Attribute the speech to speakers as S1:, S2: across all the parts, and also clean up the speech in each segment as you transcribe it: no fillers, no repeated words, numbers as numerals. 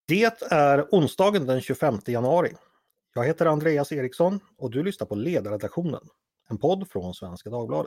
S1: Det är onsdagen den 25 januari. Jag heter Andreas Eriksson och du lyssnar på Ledarredaktionen, en podd från Svenska Dagbladet.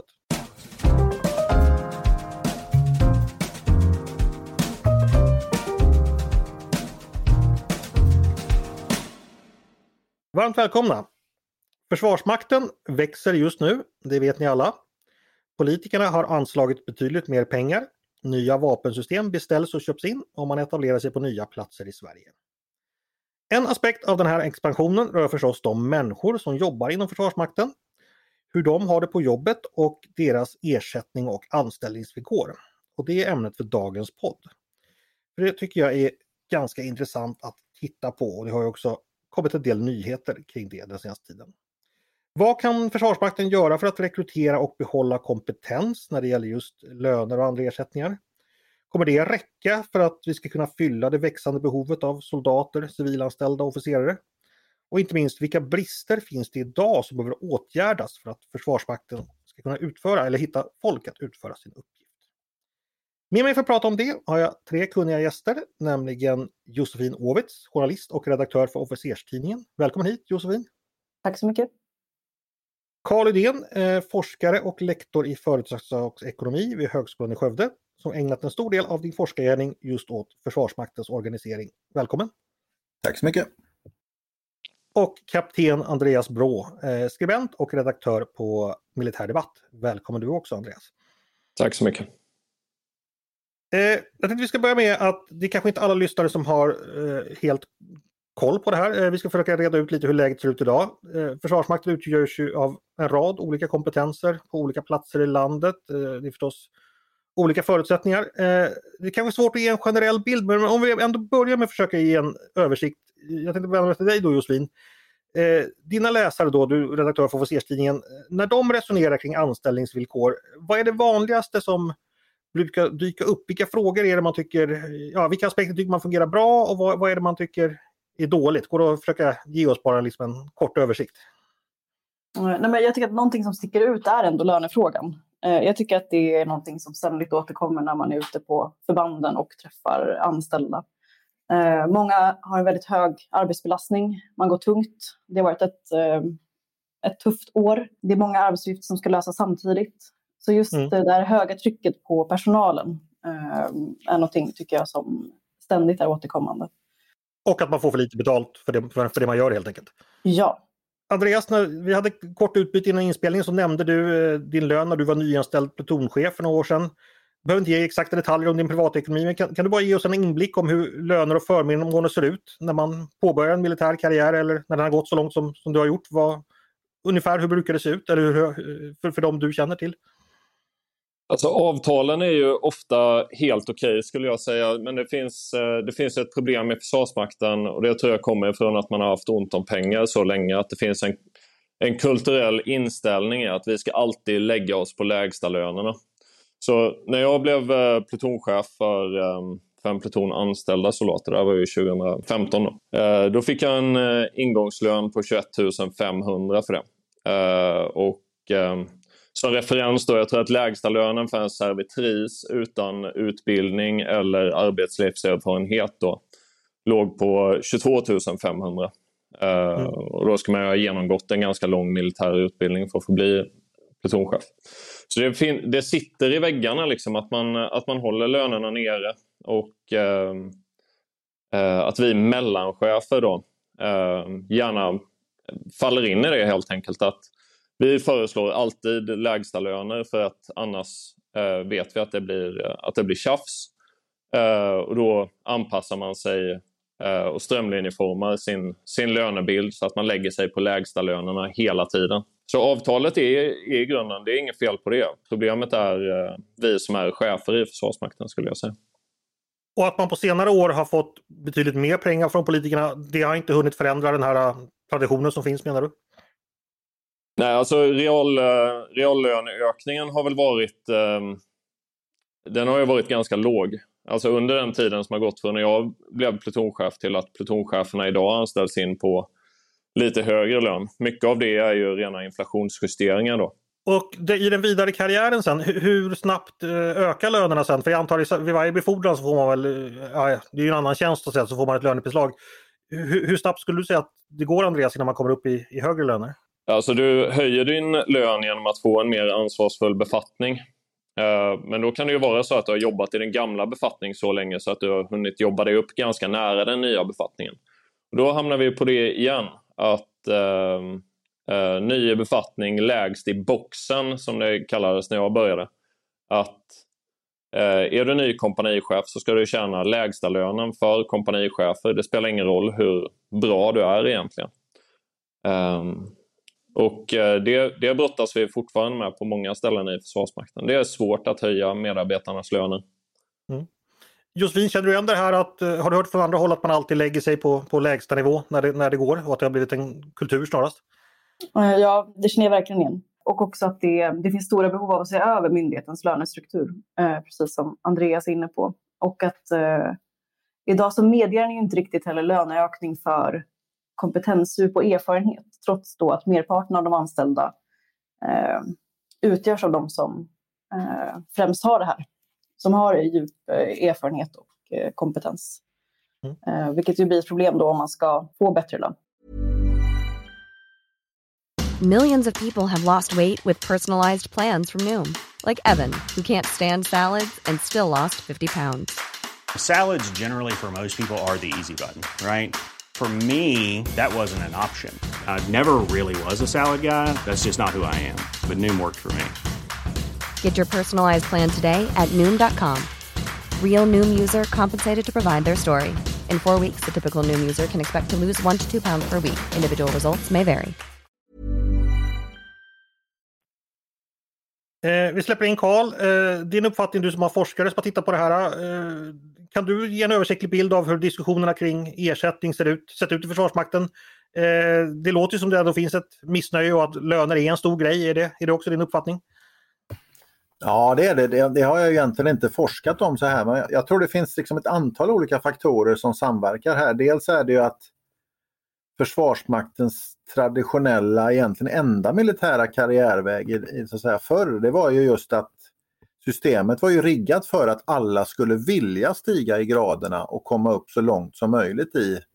S1: Varmt välkomna! Försvarsmakten växer just nu, det vet ni alla. Politikerna har anslagit betydligt mer pengar. Nya vapensystem beställs och köps in och man etablerar sig på nya platser i Sverige. En aspekt av den här expansionen rör förstås de människor som jobbar inom Försvarsmakten, hur de har det på jobbet och deras ersättning och anställningsvillkor. Och det är ämnet för dagens podd. För det tycker jag är ganska intressant att titta på och det har ju också kommit en del nyheter kring det den senaste tiden. Vad kan Försvarsmakten göra för att rekrytera och behålla kompetens när det gäller just löner och andra ersättningar? Kommer det räcka för att vi ska kunna fylla det växande behovet av soldater, civilanställda och officerare? Och inte minst, vilka brister finns det idag som behöver åtgärdas för att Försvarsmakten ska kunna utföra eller hitta folk att utföra sin uppgift? Med mig för att prata om det har jag 3 kunniga gäster, nämligen Josefin Ovitz, journalist och redaktör för Officerstidningen. Välkommen hit Josefin!
S2: Tack så mycket!
S1: Carl Uddén, forskare och lektor i företagsekonomi vid Högskolan i Skövde, som ägnat en stor del av din forskargärning just åt Försvarsmaktens organisering. Välkommen!
S3: Tack så mycket!
S1: Och kapten Andreas Brå, skribent och redaktör på Militär Debatt. Välkommen du också Andreas!
S4: Tack så mycket!
S1: Jag tänkte vi ska börja med att det kanske inte alla lyssnare som har helt koll på det här. Vi ska försöka reda ut lite hur läget ser ut idag. Försvarsmakten utgörs ju av en rad olika kompetenser på olika platser i landet. Det är förstås olika förutsättningar. Det kan vara svårt att ge en generell bild, men om vi ändå börjar med att försöka ge en översikt. Jag tänkte börja med dig då Josefin. Dina läsare då, du är redaktör för Officerstidningen, när de resonerar kring anställningsvillkor, vad är det vanligaste som brukar dyka upp? Vilka frågor är det man tycker, vilka aspekter tycker man fungerar bra och vad är det man tycker är dåligt? Går det att försöka ge oss bara liksom en kort översikt?
S2: Nej, men jag tycker att någonting som sticker ut är ändå lönefrågan. Jag tycker att det är någonting som ständigt återkommer när man är ute på förbanden och träffar anställda. Många har en väldigt hög arbetsbelastning. Man går tungt. Det har varit ett tufft år. Det är många arbetsuppgifter som ska lösas samtidigt. Så just det där höga trycket på personalen är någonting tycker jag som ständigt är återkommande.
S1: Och att man får för lite betalt för det man gör helt enkelt.
S2: Ja.
S1: Andreas, när vi hade kort utbyte innan inspelningen så nämnde du din lön när du var nyanställd plutonchef för några år sedan. Du behöver inte ge exakta detaljer om din privatekonomi, men kan du bara ge oss en inblick om hur löner och förmåner ser ut när man påbörjar en militär karriär eller när den har gått så långt som du har gjort? Ungefär hur brukar det se ut eller för dem du känner till?
S4: Alltså avtalen är ju ofta helt okej skulle jag säga, men det finns ett problem med Försvarsmakten och det tror jag kommer ifrån att man har haft ont om pengar så länge, att det finns en kulturell inställning i att vi ska alltid lägga oss på lägsta lönerna. Så när jag blev plutonchef för en pluton anställda soldater, det var ju 2015 då fick jag en ingångslön på 21 500 för det. Som referens då, jag tror att lägsta lönen för en servitris utan utbildning eller arbetslivserfarenhet då låg på 22 500. Och då ska man ha genomgått en ganska lång militär utbildning för att få bli plutonchef. Så det sitter i väggarna liksom att man håller lönerna nere och att vi mellanchefer då gärna faller in i det helt enkelt, att vi föreslår alltid lägsta löner för att annars vet vi att det blir tjafs. Och då anpassar man sig och strömlinjeformar sin lönebild så att man lägger sig på lägsta lönerna hela tiden. Så avtalet är i grunden, det är inget fel på det. Problemet är vi som är chefer i Försvarsmakten skulle jag säga.
S1: Och att man på senare år har fått betydligt mer pengar från politikerna, det har inte hunnit förändra den här traditionen som finns, menar du?
S4: Nej, alltså reallöneökningen har väl varit ganska låg. Alltså under den tiden som har gått från när jag blev plutonchef till att plutoncheferna idag anställs in på lite högre lön. Mycket av det är ju rena inflationsjusteringar då.
S1: Och i den vidare karriären sen, hur snabbt ökar lönerna sen? För jag antar vid varje befordran så får man väl, det är ju en annan tjänst och så får man ett lönepåslag. Hur snabbt skulle du säga att det går, Andreas, innan man kommer upp i högre löner?
S4: Alltså du höjer din lön genom att få en mer ansvarsfull befattning. Men då kan det ju vara så att du har jobbat i den gamla befattningen så länge så att du har hunnit jobba dig upp ganska nära den nya befattningen. Då hamnar vi på det igen, att ny befattning lägst i boxen, som det kallades när jag började. Att är du ny kompanichef så ska du tjäna lägsta lönen för kompanichefer. Det spelar ingen roll hur bra du är egentligen. Och det brottas vi fortfarande med på många ställen i Försvarsmakten. Det är svårt att höja medarbetarnas löner.
S1: Josefin, känner du igen det här har du hört från andra håll att man alltid lägger sig på lägsta nivå när det går och att det har blivit en kultur snarast?
S2: Ja, det känner jag verkligen igen. Och också att det finns stora behov av att se över myndighetens lönestruktur, precis som Andreas är inne på. Och att idag så medger den ju inte riktigt heller löneökning för kompetensdjup och erfarenhet, trots då att merparten av de anställda utgörs av de som främst har det här, som har djup erfarenhet och kompetens. Vilket ju blir ett problem då om man ska få bättre lön.
S3: Millions of people have lost weight with personalized plans from Noom. Like Evan, who can't stand salads and still lost 50 pounds.
S5: Salads generally for most people are the easy button, right? For me, that wasn't an option. I never really was a salad guy. That's just not who I am. But Noom worked for me.
S3: Get your personalized plan today at Noom.com. Real Noom user compensated to provide their story. In 4 weeks, the typical Noom user can expect to lose 1 to 2 pounds per week. Individual results may vary.
S1: Vi släpper in Carl. Din uppfattning, du som har forskare som har tittat på det här. Kan du ge en översiktlig bild av hur diskussionerna kring ersättning sett ut i Försvarsmakten? Det låter ju som det ändå finns ett missnöje och att löner är en stor grej. Är det också din uppfattning?
S6: Ja, det är det. Det har jag egentligen inte forskat om så här. Men jag tror det finns liksom ett antal olika faktorer som samverkar här. Dels är det ju att Försvarsmaktens traditionella, egentligen enda militära karriärväg så att säga förr, det var ju just att systemet var ju riggat för att alla skulle vilja stiga i graderna och komma upp så långt som möjligt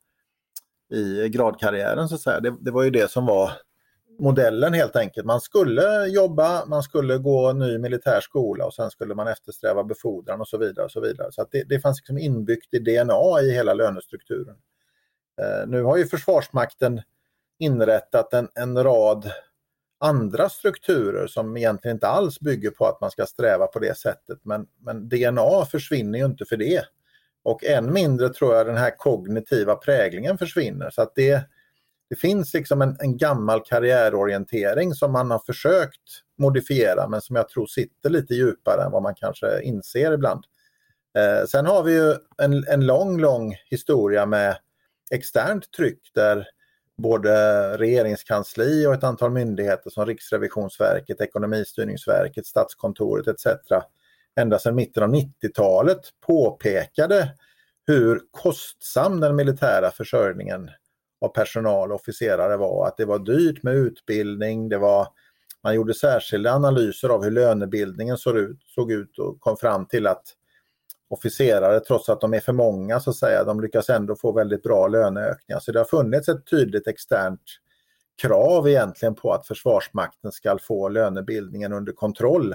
S6: i gradkarriären så att säga. Det var ju det som var modellen helt enkelt. Man skulle jobba, man skulle gå ny militär skola och sen skulle man eftersträva befordran och så vidare. Och så vidare. Så att det fanns liksom inbyggt i DNA i hela lönestrukturen. Nu har ju Försvarsmakten inrättat en rad andra strukturer som egentligen inte alls bygger på att man ska sträva på det sättet. Men DNA försvinner ju inte för det. Och än mindre tror jag den här kognitiva präglingen försvinner. Så att det finns liksom en gammal karriärorientering som man har försökt modifiera men som jag tror sitter lite djupare än vad man kanske inser ibland. Sen har vi ju en lång historia med externt tryck där både regeringskansli och ett antal myndigheter som Riksrevisionsverket, Ekonomistyrningsverket, Statskontoret etc. ända sedan mitten av 90-talet påpekade hur kostsam den militära försörjningen av personal och officerare var. Att det var dyrt med utbildning, man gjorde särskilda analyser av hur lönebildningen såg ut och kom fram till att officerare, trots att de är för många så att säga, de lyckas ändå få väldigt bra löneökningar. Så det har funnits ett tydligt externt krav egentligen på att Försvarsmakten ska få lönebildningen under kontroll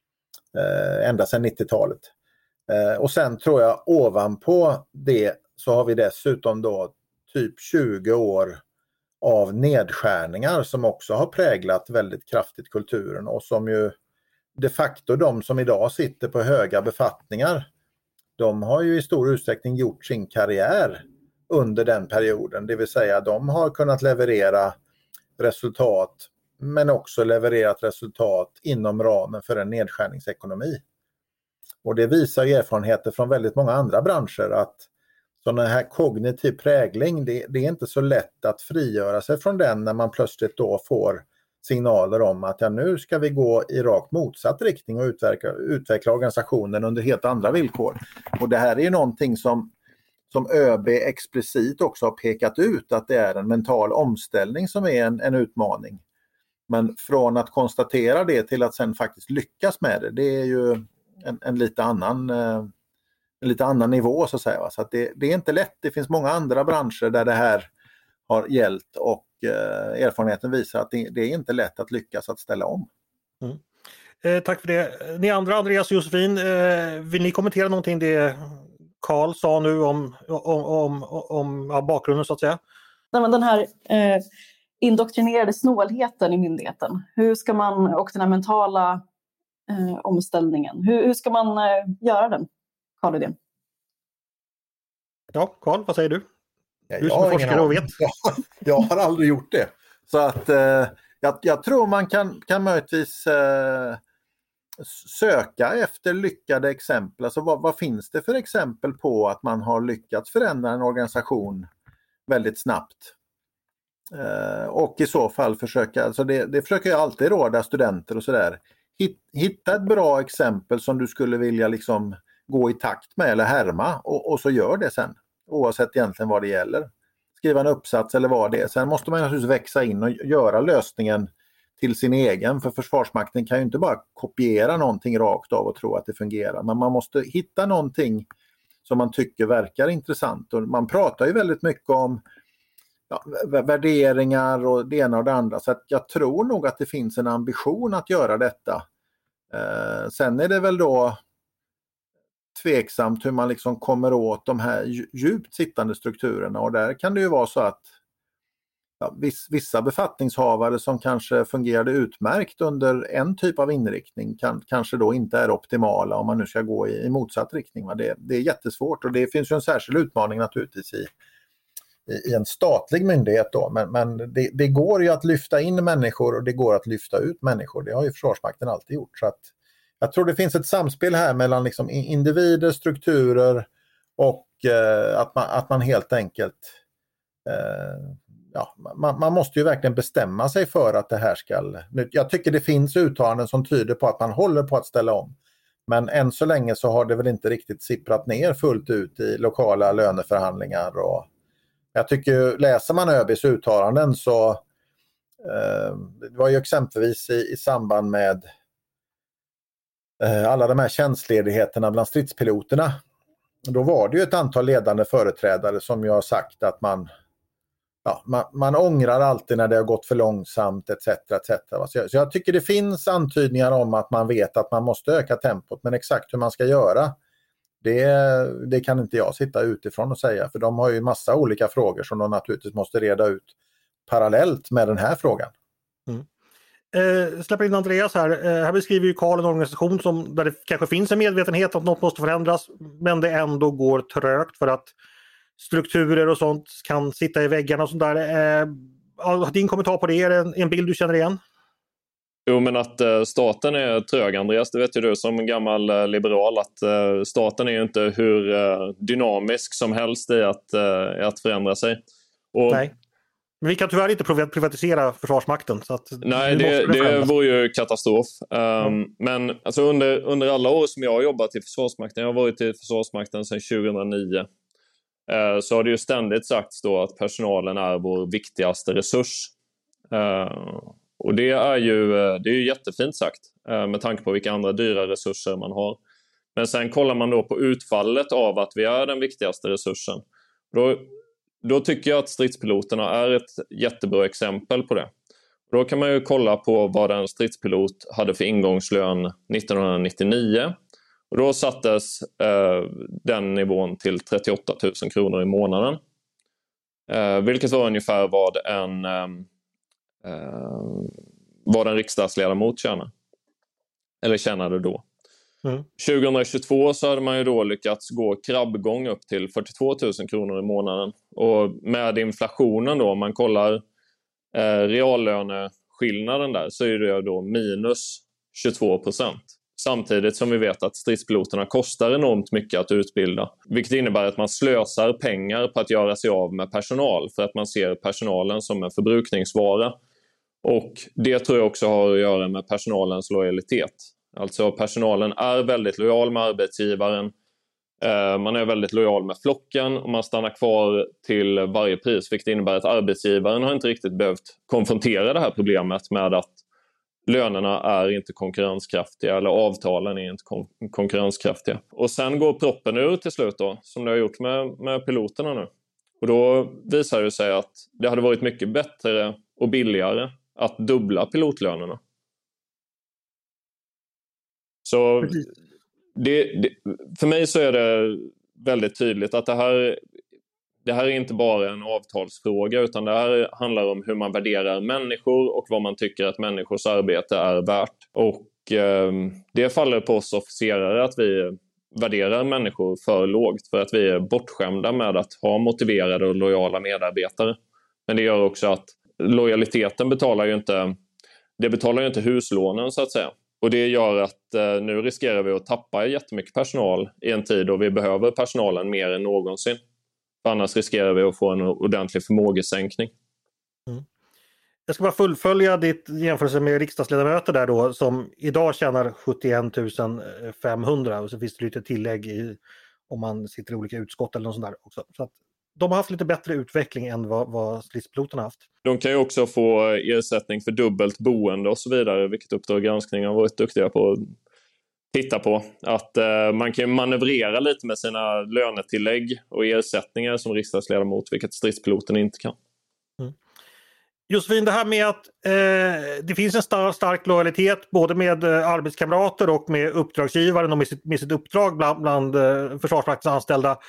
S6: ända sedan 90-talet. Och sen tror jag ovanpå det så har vi dessutom då typ 20 år av nedskärningar som också har präglat väldigt kraftigt kulturen och som ju de facto de som idag sitter på höga befattningar, de har ju i stor utsträckning gjort sin karriär under den perioden. Det vill säga de har kunnat leverera resultat men också levererat resultat inom ramen för en nedskärningsekonomi. Och det visar ju erfarenheter från väldigt många andra branscher att sådana här kognitiv prägling, det är inte så lätt att frigöra sig från den när man plötsligt då får signaler om att nu ska vi gå i rakt motsatt riktning och utveckla organisationen under helt andra villkor. Och det här är ju någonting som ÖB explicit också har pekat ut att det är en mental omställning som är en utmaning. Men från att konstatera det till att sen faktiskt lyckas med det, det är ju en lite annan nivå så att säga. Så att det är inte lätt. Det finns många andra branscher där det här har gällt och erfarenheten visar att det är inte lätt att lyckas att ställa om.
S1: Tack för det. Ni andra, Andreas och Josefin, vill ni kommentera någonting det Carl sa nu om bakgrunden så att säga?
S2: Nej, men den här indoktrinerade snålheten i myndigheten. Hur ska man, och den här mentala omställningen, hur ska man göra den, Carl Lidén?
S1: Ja, Carl, vad säger du? Du som är forskare och vet.
S6: Jag har aldrig gjort det. Så att jag tror man kan möjligtvis söka efter lyckade exempel. Alltså vad finns det för exempel på att man har lyckats förändra en organisation väldigt snabbt? Och i så fall försöka, alltså det försöker jag alltid råda studenter och sådär. Hitta ett bra exempel som du skulle vilja liksom gå i takt med eller härma och så gör det sen. Oavsett egentligen vad det gäller. Skriva en uppsats eller vad det är. Sen måste man naturligtvis växa in och göra lösningen till sin egen. För Försvarsmakten kan ju inte bara kopiera någonting rakt av och tro att det fungerar. Men man måste hitta någonting som man tycker verkar intressant. Och man pratar ju väldigt mycket om värderingar och det ena och det andra. Så att jag tror nog att det finns en ambition att göra detta. Sen är det väl då tveksamt hur man liksom kommer åt de här djupt sittande strukturerna, och där kan det ju vara så att vissa befattningshavare som kanske fungerade utmärkt under en typ av inriktning kanske då inte är optimala om man nu ska gå i motsatt riktning. Det är jättesvårt, och det finns ju en särskild utmaning naturligtvis i en statlig myndighet då, men det går ju att lyfta in människor och det går att lyfta ut människor. Det har ju Försvarsmakten alltid gjort, så att jag tror det finns ett samspel här mellan liksom individer, strukturer och att man helt enkelt man måste ju verkligen bestämma sig för att det här ska. Jag tycker det finns uttalanden som tyder på att man håller på att ställa om. Men än så länge så har det väl inte riktigt sipprat ner fullt ut i lokala löneförhandlingar. Och jag tycker, läser man ÖB:s uttalanden så det var ju exempelvis i samband med alla de här tjänstledigheterna bland stridspiloterna. Då var det ju ett antal ledande företrädare som ju har sagt att man ångrar alltid när det har gått för långsamt etc. Så jag tycker det finns antydningar om att man vet att man måste öka tempot, men exakt hur man ska göra det kan inte jag sitta utifrån och säga, för de har ju massa olika frågor som de naturligtvis måste reda ut parallellt med den här frågan.
S1: Släpper in Andreas här. Här beskriver ju Carl en organisation där det kanske finns en medvetenhet om att något måste förändras, men det ändå går trögt för att strukturer och sånt kan sitta i väggarna och sånt där. Din kommentar på det, är det en bild du känner igen?
S4: Jo, men att staten är trög, Andreas, det vet ju du som gammal liberal, att staten är ju inte hur dynamisk som helst i att förändra sig. Och
S1: nej. Men vi kan tyvärr inte privatisera Försvarsmakten. Så att
S4: nej, det vore ju katastrof. Men alltså under alla år som jag har jobbat i Försvarsmakten, jag har varit i Försvarsmakten sedan 2009, så har det ju ständigt sagts då att personalen är vår viktigaste resurs. Och det är ju jättefint sagt med tanke på vilka andra dyra resurser man har. Men sen kollar man då på utfallet av att vi är den viktigaste resursen. Då tycker jag att stridspiloterna är ett jättebra exempel på det. Då kan man ju kolla på vad en stridspilot hade för ingångslön 1999. Och då sattes den nivån till 38 000 kronor i månaden. Vilket var ungefär vad en riksdagsledamot tjänade då. 2022 så hade man ju då lyckats gå krabbgång upp till 42 000 kronor i månaden. Och med inflationen då, om man kollar reallöneskillnaden där, så är det då minus 22%. Samtidigt som vi vet att stridspiloterna kostar enormt mycket att utbilda. Vilket innebär att man slösar pengar på att göra sig av med personal, för att man ser personalen som en förbrukningsvara. Och det tror jag också har att göra med personalens lojalitet. Alltså personalen är väldigt lojal med arbetsgivaren. Man är väldigt lojal med flocken och man stannar kvar till varje pris, vilket innebär att arbetsgivaren har inte riktigt behövt konfrontera det här problemet med att lönerna är inte konkurrenskraftiga eller avtalen är inte konkurrenskraftiga. Och sen går proppen ur till slut då, som det har gjort med piloterna nu. Och då visar det sig att det hade varit mycket bättre och billigare att dubbla pilotlönerna. Så för mig så är det väldigt tydligt att det här är inte bara en avtalsfråga, utan det här handlar om hur man värderar människor och vad man tycker att människors arbete är värt. Och det faller på oss officerare att vi värderar människor för lågt för att vi är bortskämda med att ha motiverade och lojala medarbetare. Men det gör också att lojaliteten betalar ju inte huslånen så att säga. Och det gör att nu riskerar vi att tappa jättemycket personal i en tid då vi behöver personalen mer än någonsin. För annars riskerar vi att få en ordentlig förmågesänkning.
S1: Mm. Jag ska bara fullfölja ditt jämförelse med riksdagsledamöter där då, som idag tjänar 71 500 och så finns det lite tillägg om man sitter i olika utskott eller något sånt där också. Så att de har haft lite bättre utveckling än vad stridspiloterna haft.
S4: De kan ju också få ersättning för dubbelt boende och så vidare, vilket Uppdrag granskning har varit duktiga på att titta på. Att man kan manövrera lite med sina lönetillägg och ersättningar som riksdagsledamot, vilket stridspiloten inte kan.
S1: Mm. Josefin, det här med att det finns en stark lojalitet både med arbetskamrater och med uppdragsgivaren och med sitt uppdrag bland Försvarsmaktens anställda.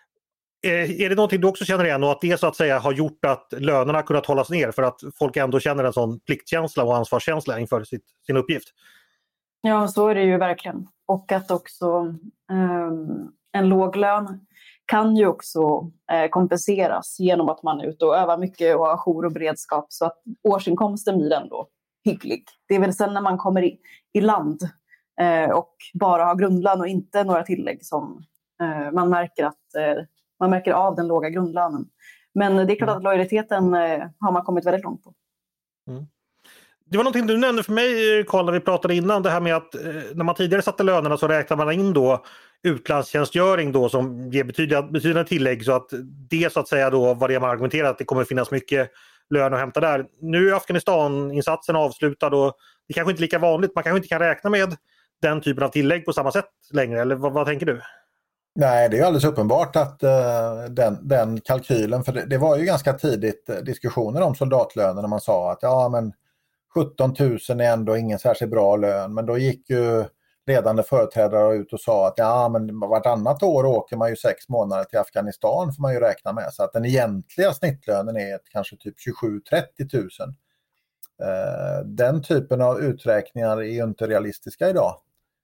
S1: Är det någonting du också känner igen och att det så att säga har gjort att lönerna kunnat hållas ner för att folk ändå känner en sån pliktkänsla och ansvarskänsla inför sin uppgift?
S2: Ja, så är det ju verkligen. Och att också en låg lön kan ju också kompenseras genom att man är ute och övar mycket och har jour och beredskap så att årsinkomsten blir ändå hygglig. Det är väl sen när man kommer i land och bara har grundlön och inte några tillägg som man märker av den låga grundlönen. Men det är klart att lojaliteten har man kommit väldigt långt på. Mm.
S1: Det var någonting du nämnde för mig, Carl, när vi pratade innan, det här med att när man tidigare satte lönerna så räknar man in då utlandstjänstgöring då som ger betydande tillägg, så att det så att säga då var det man argumenterade att det kommer finnas mycket lön att hämta där. Nu är Afghanistan-insatsen avslutad och det kanske inte är lika vanligt, man kanske inte kan räkna med den typen av tillägg på samma sätt längre, eller vad tänker du?
S6: Nej, det är alldeles uppenbart att den kalkylen, för det var ju ganska tidigt diskussioner om soldatlöner när man sa att ja men 17 000 är ändå ingen särskilt bra lön, men då gick ju ledande företrädare ut och sa att ja men vartannat år åker man ju 6 månader till Afghanistan får man ju räkna med, så att den egentliga snittlönen är kanske typ 27-30 000. Den typen av uträkningar är ju inte realistiska idag.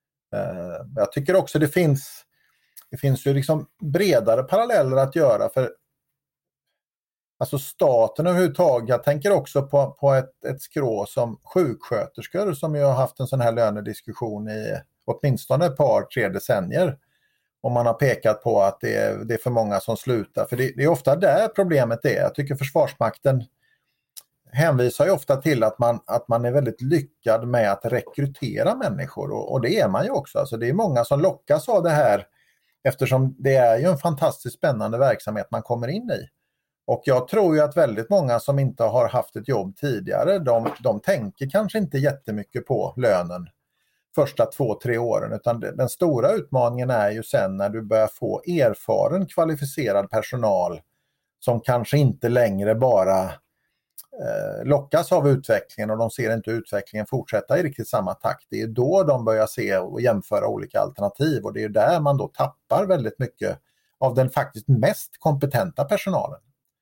S6: Jag tycker också det finns ju liksom bredare paralleller att göra, för alltså staten överhuvudtaget. Jag tänker också på ett skrå som sjuksköterskor som ju har haft en sån här lönediskussion i åtminstone ett par, 3 decennier. Och man har pekat på att det är för många som slutar. För det är ofta där problemet är. Jag tycker Försvarsmakten hänvisar ju ofta till att man är väldigt lyckad med att rekrytera människor. Och det är man ju också. Alltså det är många som lockas av det här eftersom det är ju en fantastiskt spännande verksamhet man kommer in i. Och jag tror ju att väldigt många som inte har haft ett jobb tidigare, de tänker kanske inte jättemycket på lönen första 2-3 åren, utan den stora utmaningen är ju sen när du börjar få erfaren kvalificerad personal som kanske inte längre bara lockas av utvecklingen och de ser inte utvecklingen fortsätta i riktigt samma takt. Det är då de börjar se och jämföra olika alternativ, och det är där man då tappar väldigt mycket av den faktiskt mest kompetenta personalen.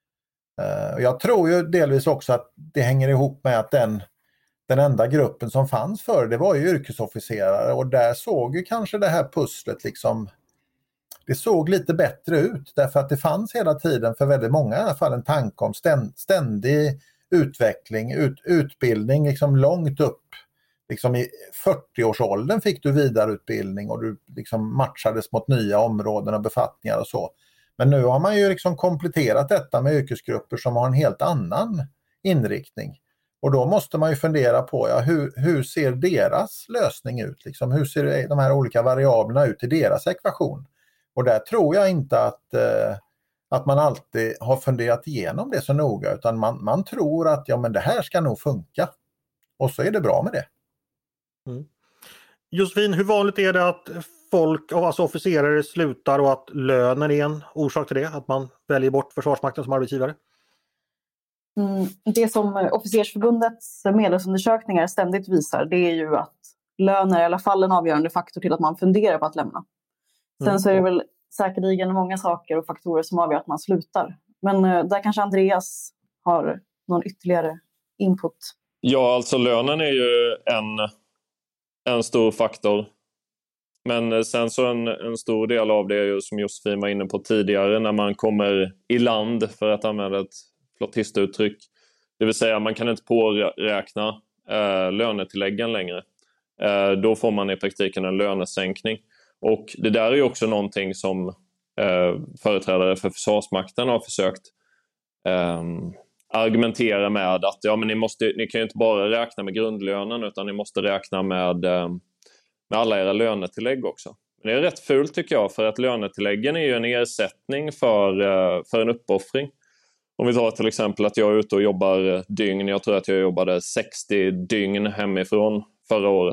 S6: Jag tror ju delvis också att det hänger ihop med att den enda gruppen som fanns förr, det var ju yrkesofficerare, och där såg ju kanske det här pusslet liksom, det såg lite bättre ut därför att det fanns hela tiden för väldigt många i alla fall en tanke om ständig utveckling, utbildning liksom långt upp. Liksom i 40-årsåldern fick du vidareutbildning och du liksom matchades mot nya områden och befattningar och så. Men nu har man ju liksom kompletterat detta med yrkesgrupper som har en helt annan inriktning. Och då måste man ju fundera på hur ser deras lösning ut? Liksom, hur ser de här olika variablerna ut i deras ekvation? Och där tror jag inte att man alltid har funderat igenom det så noga, utan man tror att men det här ska nog funka. Och så är det bra med det.
S1: Mm. Josefin, hur vanligt är det att folk, alltså officerare, slutar och att lönen är en orsak till det? Att man väljer bort Försvarsmakten som arbetsgivare?
S2: Det som Officersförbundets medlemsundersökningar ständigt visar, det är ju att lön är i alla fall en avgörande faktor till att man funderar på att lämna. Sen så är det väl säkerligen många saker och faktorer som avgör att man slutar. Men där kanske Andreas har någon ytterligare input.
S4: Ja, alltså lönen är ju en stor faktor. Men sen så en stor del av det är ju, som Josefin var inne på tidigare, när man kommer i land, för att använda ett flottistuttryck. Det vill säga man kan inte påräkna lönetilläggen längre. Då får man i praktiken en lönesänkning. Och det där är ju också någonting som företrädare för Försvarsmakten har försökt argumentera med, att men ni kan ju inte bara räkna med grundlönen, utan ni måste räkna med alla era lönetillägg också. Men det är rätt fult tycker jag, för att lönetilläggen är ju en ersättning för en uppoffring. Om vi tar till exempel att jag är ute och jobbar dygn. Jag tror att jag jobbade 60 dygn hemifrån förra året.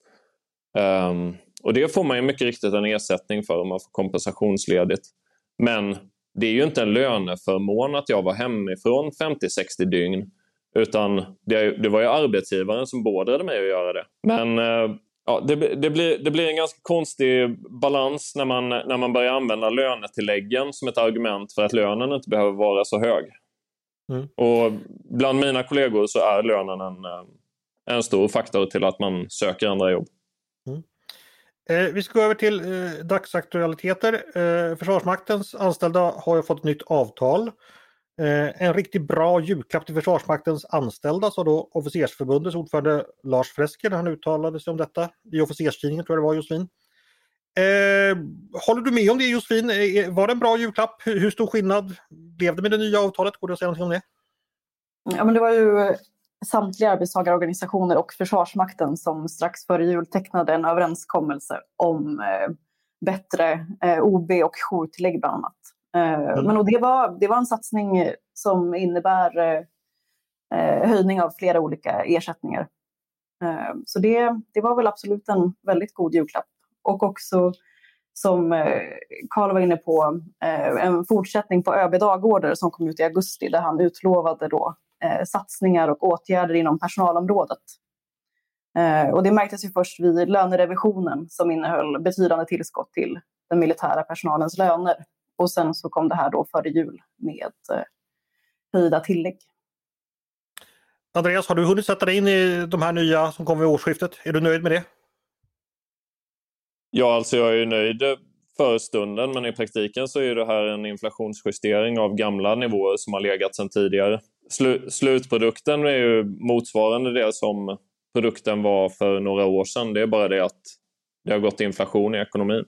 S4: Och det får man ju mycket riktigt en ersättning för om man får kompensationsledigt. Men det är ju inte en löneförmån att jag var hemifrån 50-60 dygn. Utan det var ju arbetsgivaren som beordrade mig att göra det. Men det blir en ganska konstig balans när man börjar använda lönetilläggen som ett argument för att lönen inte behöver vara så hög. Och bland mina kollegor så är lönen en stor faktor till att man söker andra jobb.
S1: Vi ska gå över till dagsaktualiteter. Försvarsmaktens anställda har ju fått ett nytt avtal. En riktigt bra julklapp till Försvarsmaktens anställda, så då Officersförbundets ordförande Lars Fresker, han uttalade sig om detta i Officerstidningen, tror jag det var, Josefin. Håller du med om det, Josefin? Var det en bra julklapp? Hur stor skillnad blev det med det nya avtalet? Går det att säga någonting om det?
S2: Ja, men det var ju samtliga arbetstagarorganisationer och Försvarsmakten som strax före jul tecknade en överenskommelse om bättre OB och jourtillägg bland annat. Men det var en satsning som innebär höjning av flera olika ersättningar. Så det var väl absolut en väldigt god julklapp. Och också, som Carl var inne på, en fortsättning på ÖB dagorder som kom ut i augusti, där han utlovade då satsningar och åtgärder inom personalområdet. Och det märktes ju först vid lönerevisionen som innehöll betydande tillskott till den militära personalens löner. Och sen så kom det här då före jul med höjda tillägg.
S1: Andreas, har du hunnit sätta dig in i de här nya som kommer vid årsskiftet? Är du nöjd med det?
S4: Ja, alltså jag är ju nöjd för stunden, men i praktiken så är det här en inflationsjustering av gamla nivåer som har legat sedan tidigare. Slutprodukten är ju motsvarande det som produkten var för några år sedan. Det är bara det att det har gått inflation i ekonomin.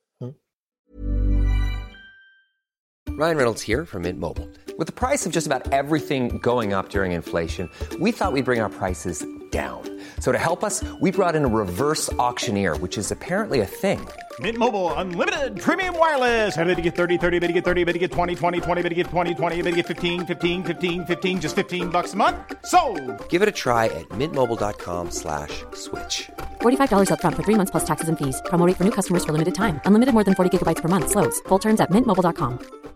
S7: Ryan Reynolds here from Mint Mobile. With the price of just about everything going up during inflation, we thought we'd bring our prices down. So to help us, we brought in a reverse auctioneer, which is apparently a thing.
S5: Mint Mobile Unlimited Premium Wireless. How to get 30, 30, bit to get 30, bit to get 20, 20, 20, bit to get 20, 20, bit to get 15, 15, 15, 15, just $15 a month? Sold!
S7: Give it a try at mintmobile.com/switch.
S8: $45 up front for 3 months plus taxes and fees. Promo rate for new customers for limited time. Unlimited more than 40 gigabytes per month. Slows full terms at mintmobile.com.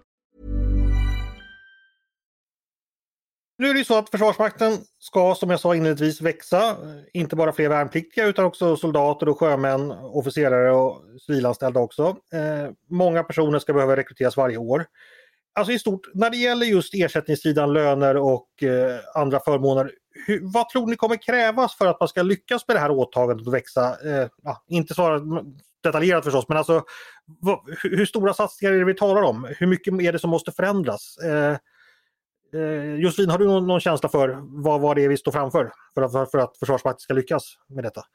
S1: Nu är det ju så att Försvarsmakten ska, som jag sa inledningsvis, växa. Inte bara fler värnpliktiga utan också soldater och sjömän, officerare och civilanställda också. Många personer ska behöva rekryteras varje år. Alltså i stort, när det gäller just ersättningssidan, löner och andra förmåner, vad tror ni kommer krävas för att man ska lyckas med det här åtagandet och växa? Inte svara detaljerat förstås, men alltså hur stora satsningar är det vi talar om? Hur mycket är det som måste förändras? Josefin, har du någon känsla för vad det är vi står framför för att Försvarsmakten ska lyckas med detta?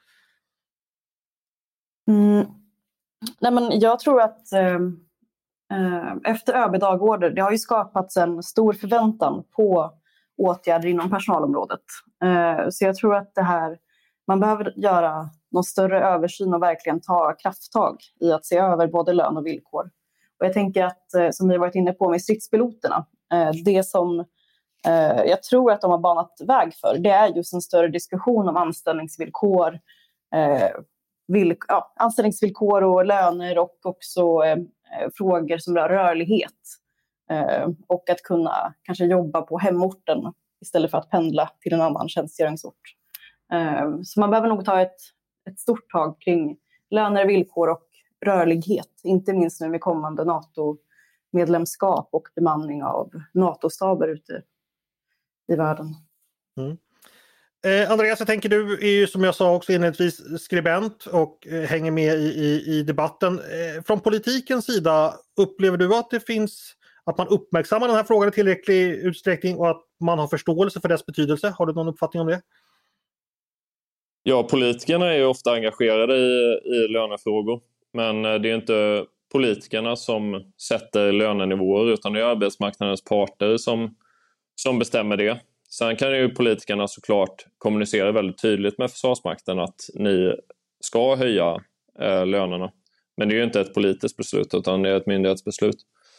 S2: Nej, men jag tror att efter ÖB dagorder, det har ju skapats en stor förväntan på åtgärder inom personalområdet. Så jag tror att man behöver göra någon större översyn och verkligen ta krafttag i att se över både lön och villkor. Och jag tänker att, som vi har varit inne på med stridspiloterna, det som jag tror att de har banat väg för, det är just en större diskussion om anställningsvillkor, anställningsvillkor och löner, och också frågor som rör rörlighet. Och att kunna kanske jobba på hemorten istället för att pendla till en annan tjänstgöringsort. Så man behöver nog ta ett stort tag kring löner, villkor och rörlighet. Inte minst nu med kommande NATO-medlemskap och bemanning av NATO-staber ute i världen.
S1: Andreas, jag tänker, du är ju som jag sa också inledningsvis skribent och hänger med i debatten. Från politikens sida, upplever du att man uppmärksammar den här frågan i tillräcklig utsträckning och att man har förståelse för dess betydelse? Har du någon uppfattning om det?
S4: Ja, politikerna är ju ofta engagerade i lönefrågor. Men det är inte politikerna som sätter lönenivåer, utan det är arbetsmarknadens parter som bestämmer det. Sen kan ju politikerna såklart kommunicera väldigt tydligt med Försvarsmakten att ni ska höja lönerna. Men det är ju inte ett politiskt beslut, utan det är ett myndighetsbeslut.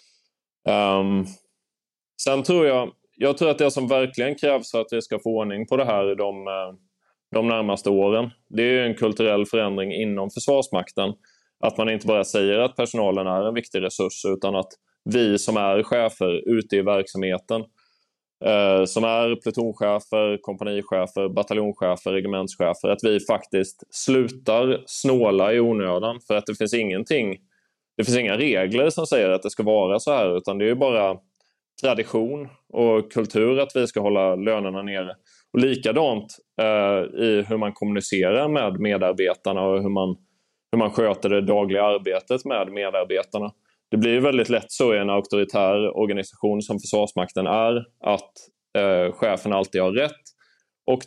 S4: Sen tror jag tror att det som verkligen krävs för att vi ska få ordning på det här de närmaste åren, det är en kulturell förändring inom Försvarsmakten. Att man inte bara säger att personalen är en viktig resurs, utan att vi som är chefer ute i verksamheten, som är plutonchefer, kompanichefer, bataljonschefer, regementschefer, att vi faktiskt slutar snåla i onödan. För att det finns inga regler som säger att det ska vara så här, utan det är ju bara tradition och kultur att vi ska hålla lönerna nere. Och likadant i hur man kommunicerar med medarbetarna och hur man sköter det dagliga arbetet med medarbetarna. Det blir väldigt lätt så i en auktoritär organisation som Försvarsmakten är, att chefen alltid har rätt, och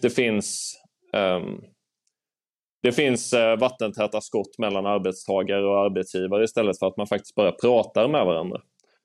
S4: det finns vattentäta skott mellan arbetstagare och arbetsgivare istället för att man faktiskt bara pratar med varandra.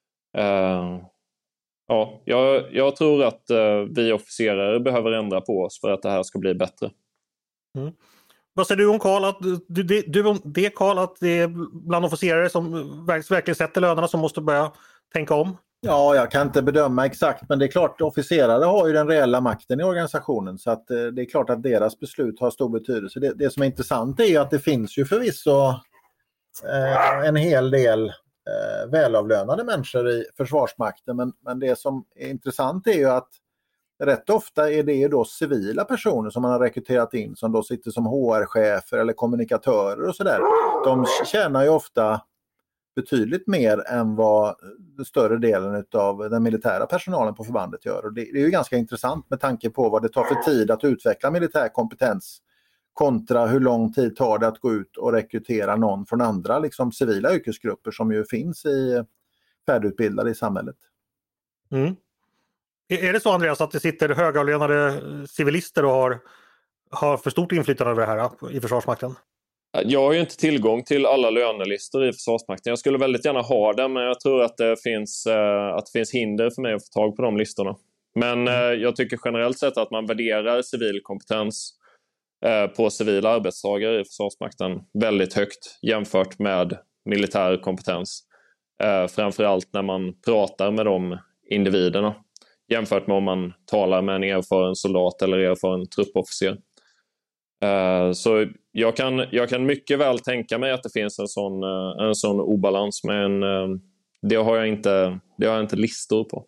S4: Jag tror att vi officerare behöver ändra på oss för att det här ska bli bättre.
S1: Mm. Vad säger du om Carl, att det är bland officerare som verkligen sätter lönerna som måste börja tänka om?
S6: Ja, jag kan inte bedöma exakt, men det är klart, officerare har ju den reella makten i organisationen, så att det är klart att deras beslut har stor betydelse. Det som är intressant är ju att det finns ju förvisso en hel del välavlönade människor i Försvarsmakten, men det som är intressant är ju att rätt ofta är det ju då civila personer som man har rekryterat in, som då sitter som HR-chefer eller kommunikatörer och sådär. De tjänar ju ofta betydligt mer än vad den större delen av den militära personalen på förbandet gör. Och det är ju ganska intressant med tanke på vad det tar för tid att utveckla militär kompetens kontra hur lång tid tar det att gå ut och rekrytera någon från andra liksom civila yrkesgrupper som ju finns färdigutbildade i samhället.
S1: Mm. Är det så, Andreas, att det sitter högavlönade civilister och har för stort inflytande över det här i Försvarsmakten?
S4: Jag har ju inte tillgång till alla lönelistor i Försvarsmakten. Jag skulle väldigt gärna ha det, men jag tror att det finns hinder för mig att få tag på de listorna. Men jag tycker generellt sett att man värderar civil kompetens på civila arbetstagare i Försvarsmakten väldigt högt jämfört med militär kompetens. Framförallt när man pratar med de individerna, jämfört med om man talar med en erfaren soldat eller erfaren truppofficer. Så jag kan mycket väl tänka mig att det finns en sån obalans, men det har jag inte listor på.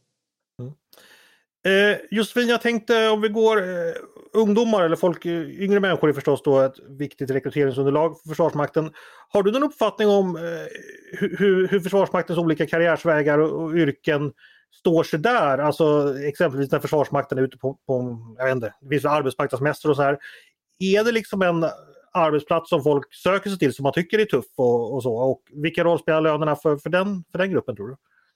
S1: Josefin, jag tänkte om vi går ungdomar eller folk, yngre människor är förstås då ett viktigt rekryteringsunderlag för Försvarsmakten. Har du någon uppfattning om hur Försvarsmaktens olika karriärsvägar och yrken står sig där? Alltså exempelvis när Försvarsmakten är ute på jag vet inte, vissa arbetsmarknadsmässor och så här. Är det liksom en arbetsplats som folk söker sig till som man tycker är tuff och så? Och vilka roll spelar lönerna för den gruppen, tror du?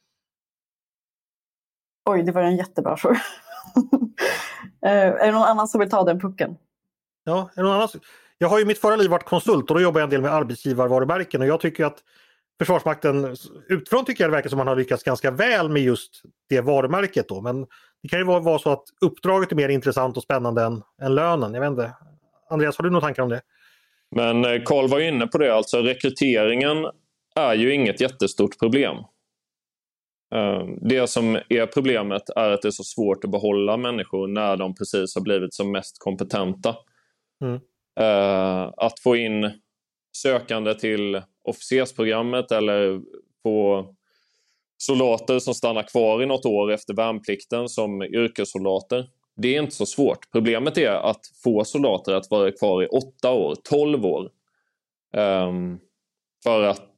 S2: Oj, det var en jättebra fråga. Är det någon annan som vill ta den pucken?
S1: Ja, är det någon annan? Jag har ju i mitt förra liv varit konsult och då jobbar jag en del med arbetsgivarvarumärken, och jag tycker att Försvarsmakten utifrån tycker jag det verkar som man har lyckats ganska väl med just det varumärket då. Men det kan ju vara så att uppdraget är mer intressant och spännande än lönen. Jag vet inte. Andreas, har du några tankar om det?
S4: Men Carl var inne på det, alltså rekryteringen är ju inget jättestort problem. Det som är problemet är att det är så svårt att behålla människor när de precis har blivit som mest kompetenta. Att få in sökande till officersprogrammet eller få soldater som stannar kvar i något år efter värnplikten som yrkessoldater. Det är inte så svårt. Problemet är att få soldater att vara kvar i 8 år, 12 år. För att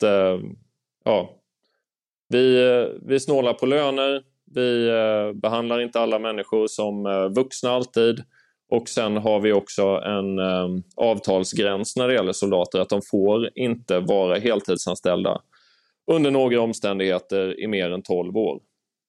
S4: vi snålar på löner. Vi behandlar inte alla människor som vuxna alltid. Och sen har vi också en avtalsgräns när det gäller soldater. Att de får inte vara heltidsanställda under några omständigheter i mer än 12 år.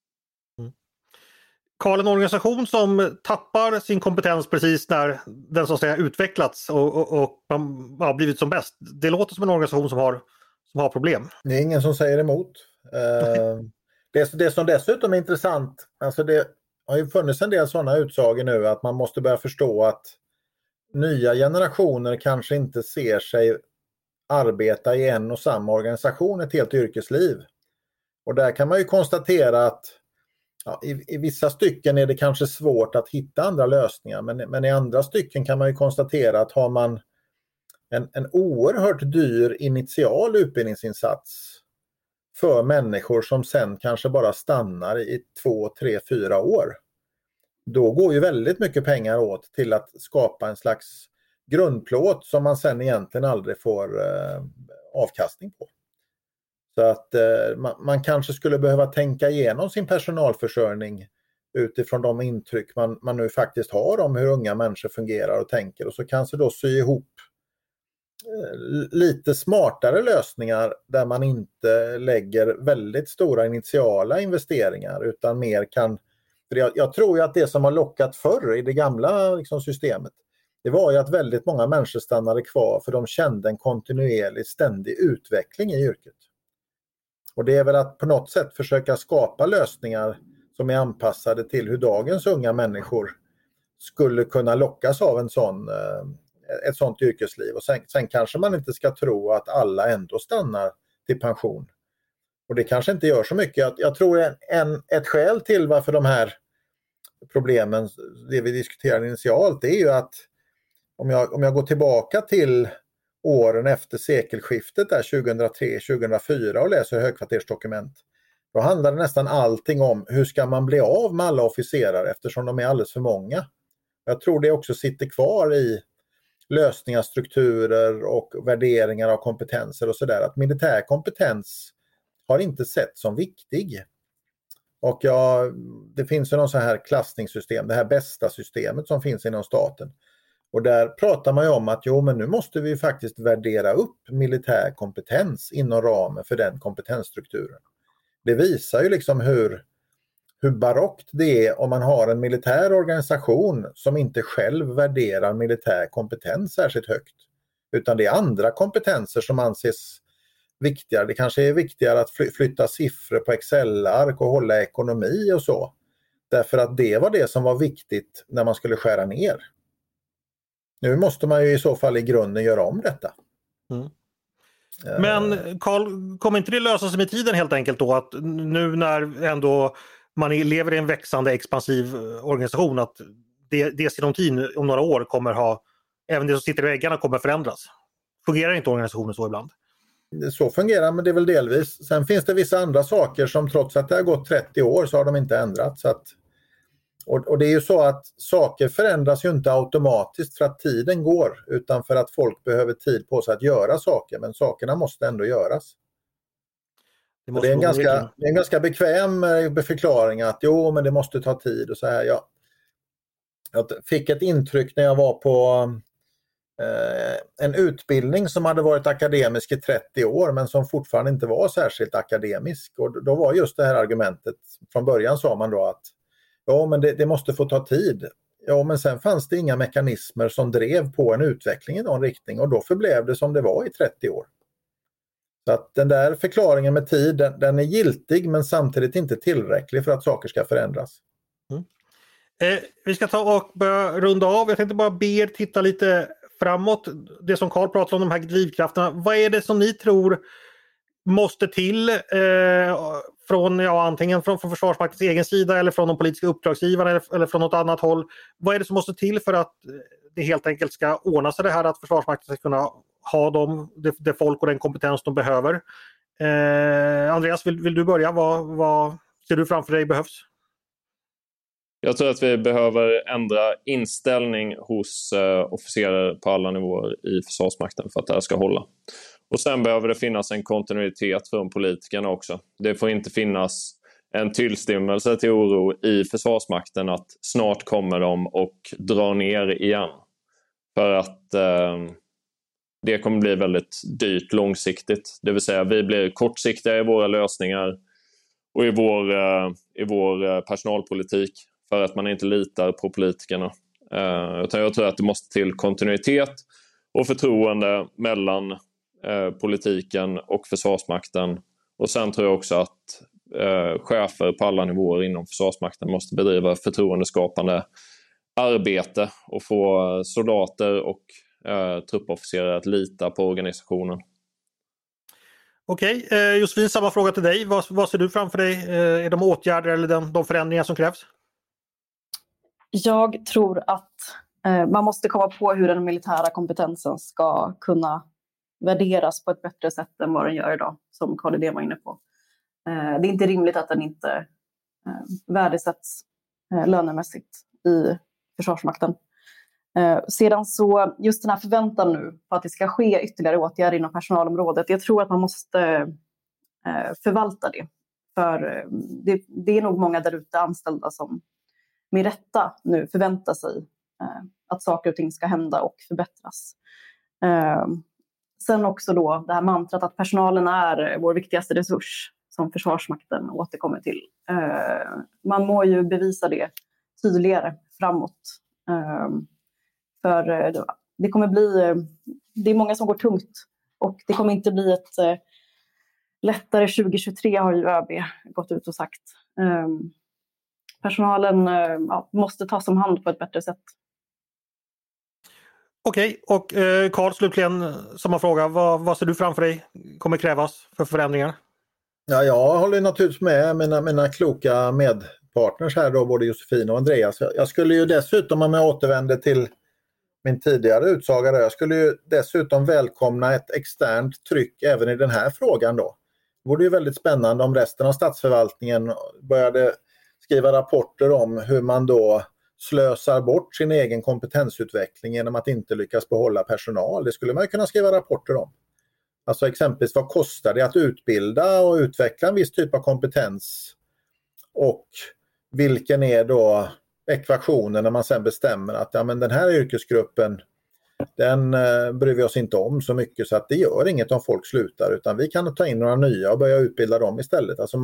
S1: Carl, en organisation som tappar sin kompetens precis när den så att säga utvecklats och blivit som bäst. Det låter som en organisation som har problem.
S6: Det är ingen som säger emot. Det som dessutom är intressant, alltså det har ju funnits en del sådana utsagor nu att man måste börja förstå att nya generationer kanske inte ser sig arbeta i en och samma organisation ett helt yrkesliv. Och där kan man ju konstatera att i vissa stycken är det kanske svårt att hitta andra lösningar, men i andra stycken kan man ju konstatera att har man en oerhört dyr initial utbildningsinsats för människor som sen kanske bara stannar i 2, 3, 4 år, då går ju väldigt mycket pengar åt till att skapa en slags grundplåt som man sen egentligen aldrig får avkastning på. Så att man kanske skulle behöva tänka igenom sin personalförsörjning utifrån de intryck man nu faktiskt har om hur unga människor fungerar och tänker, och så kanske då sy ihop lite smartare lösningar där man inte lägger väldigt stora initiala investeringar utan mer kan, för jag tror ju att det som har lockat förr i det gamla liksom, systemet, det var ju att väldigt många människor stannade kvar för de kände en kontinuerlig ständig utveckling i yrket. Och det är väl att på något sätt försöka skapa lösningar som är anpassade till hur dagens unga människor skulle kunna lockas av ett sånt yrkesliv. Och sen kanske man inte ska tro att alla ändå stannar till pension. Och det kanske inte gör så mycket. Jag tror ett skäl till varför de här problemen, det vi diskuterade initialt, det är ju att om jag går tillbaka till åren efter sekelskiftet där 2003-2004 och läser högkvartersdokument, då handlar det nästan allting om hur ska man bli av med alla officerare eftersom de är alldeles för många. Jag tror det också sitter kvar i lösningar, strukturer och värderingar av kompetenser och sådär, att militär kompetens har inte sett som viktig. Och det finns ju någon sån här klassningssystem, det här bästa systemet som finns inom staten. Och där pratar man ju om att men nu måste vi faktiskt värdera upp militär kompetens inom ramen för den kompetensstrukturen. Det visar ju liksom hur barockt det är om man har en militär organisation som inte själv värderar militär kompetens särskilt högt. Utan det är andra kompetenser som anses viktigare. Det kanske är viktigare att flytta siffror på Excel-ark och hålla ekonomi och så. Därför att det var det som var viktigt när man skulle skära ner. Nu måste man ju i så fall i grunden göra om detta.
S1: Mm. Men Carl, kommer inte det lösa sig med tiden helt enkelt då? Att nu när ändå man lever i en växande expansiv organisation, att det sinom om några år kommer även det som sitter i väggarna kommer förändras. Fungerar inte organisationen så ibland?
S6: Så fungerar, men det är väl delvis. Sen finns det vissa andra saker som trots att det har gått 30 år så har de inte ändrats. Och det är ju så att saker förändras ju inte automatiskt för att tiden går, utan för att folk behöver tid på sig att göra saker, men sakerna måste ändå göras. Det är en ganska bekväm förklaring att men det måste ta tid och så här. Jag fick ett intryck när jag var på en utbildning som hade varit akademisk i 30 år men som fortfarande inte var särskilt akademisk, och då var just det här argumentet, från början sa man då att men det måste få ta tid. Men sen fanns det inga mekanismer som drev på en utveckling i någon riktning, och då förblev det som det var i 30 år. Så att den där förklaringen med tid, den är giltig men samtidigt inte tillräcklig för att saker ska förändras.
S1: Vi ska ta och börja runda av. Jag tänkte bara be er titta lite framåt. Det som Carl pratar om, de här drivkrafterna. Vad är det som ni tror måste till från antingen från Försvarsmaktens egen sida eller från de politiska uppdragsgivarna eller från något annat håll? Vad är det som måste till för att det helt enkelt ska ordna sig det här, att Försvarsmakten ska kunna ha det folk och den kompetens de behöver? Andreas, vill du börja? Vad ser du framför dig behövs?
S4: Jag tror att vi behöver ändra inställning hos officerare på alla nivåer i Försvarsmakten för att det här ska hålla. Och sen behöver det finnas en kontinuitet från politikerna också. Det får inte finnas en tillstymmelse till oro i Försvarsmakten att snart kommer de och drar ner igen. För att det kommer bli väldigt dyrt långsiktigt. Det vill säga vi blir kortsiktiga i våra lösningar och i vår personalpolitik för att man inte litar på politikerna. Utan jag tror att det måste till kontinuitet och förtroende mellan politiken och Försvarsmakten. Och sen tror jag också att chefer på alla nivåer inom Försvarsmakten måste bedriva förtroendeskapande arbete och få soldater och truppofficerare att lita på organisationen.
S1: Okej, Josefin, samma fråga till dig. Vad ser du framför dig? Är de åtgärder eller de förändringar som krävs?
S2: Jag tror att man måste komma på hur den militära kompetensen ska kunna värderas på ett bättre sätt än vad den gör idag, som Carl Lidén var inne på. Det är inte rimligt att den inte värdesätts lönemässigt i Försvarsmakten. Sedan så, just den här förväntan nu på att det ska ske ytterligare åtgärder inom personalområdet, jag tror att man måste förvalta det. För det är nog många där ute anställda som med rätta nu förväntar sig att saker och ting ska hända och förbättras. Sen också då det här mantrat att personalen är vår viktigaste resurs som Försvarsmakten återkommer till. Man må ju bevisa det tydligare framåt. För det kommer det är många som går tungt och det kommer inte bli ett lättare 2023, har ju ÖB gått ut och sagt. Personalen måste tas om hand på ett bättre sätt.
S1: Okej, och Carl, slutligen samma fråga. Vad ser du framför dig kommer krävas för förändringar?
S6: Ja, jag håller naturligtvis med mina kloka medpartners här då, både Josefin och Andreas. Jag skulle ju dessutom, om jag återvänder till min tidigare utsaga där, jag skulle ju dessutom välkomna ett externt tryck även i den här frågan då. Det vore ju väldigt spännande om resten av statsförvaltningen började skriva rapporter om hur man då slösar bort sin egen kompetensutveckling genom att inte lyckas behålla personal. Det skulle man ju kunna skriva rapporter om. Alltså exempelvis, vad kostar det att utbilda och utveckla en viss typ av kompetens? Och vilken är då ekvationen när man sen bestämmer att men den här yrkesgruppen, den bryr vi oss inte om så mycket så att det gör inget om folk slutar, utan vi kan ta in några nya och börja utbilda dem istället. Alltså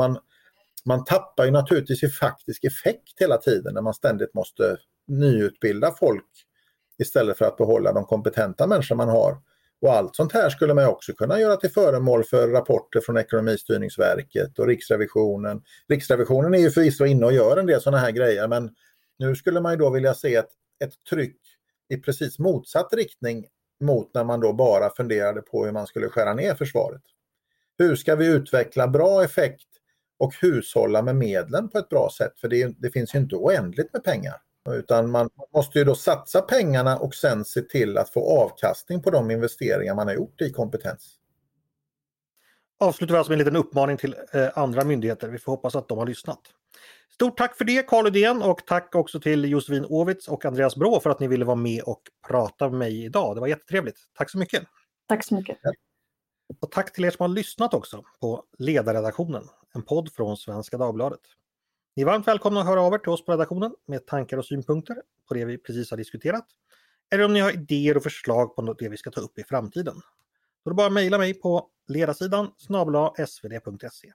S6: man tappar ju naturligtvis i faktisk effekt hela tiden när man ständigt måste nyutbilda folk istället för att behålla de kompetenta människor man har. Och allt sånt här skulle man också kunna göra till föremål för rapporter från Ekonomistyrningsverket och Riksrevisionen. Riksrevisionen är ju förvisso inne och gör en del sådana här grejer, men nu skulle man ju då vilja se ett tryck i precis motsatt riktning mot när man då bara funderade på hur man skulle skära ner försvaret. Hur ska vi utveckla bra effekt och hushålla med medlen på ett bra sätt? För det finns ju inte oändligt med pengar. Utan man måste ju då satsa pengarna och sen se till att få avkastning på de investeringar man har gjort i kompetens.
S1: Avslutar vi alltså med en liten uppmaning till andra myndigheter. Vi får hoppas att de har lyssnat. Stort tack för det, Carl Lidén, och tack också till Josefin Ovitz och Andreas Brå för att ni ville vara med och prata med mig idag. Det var jättetrevligt. Tack så mycket.
S2: Tack så mycket.
S1: Och tack till er som har lyssnat också på Ledarredaktionen, en podd från Svenska Dagbladet. Ni är varmt välkomna att höra av er till oss på redaktionen med tankar och synpunkter på det vi precis har diskuterat. Eller om ni har idéer och förslag på det vi ska ta upp i framtiden. Då är det bara att mejla mig på ledarsidan @svd.se.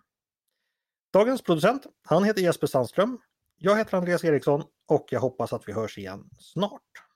S1: Dagens producent, han heter Jesper Sandström. Jag heter Andreas Eriksson och jag hoppas att vi hörs igen snart.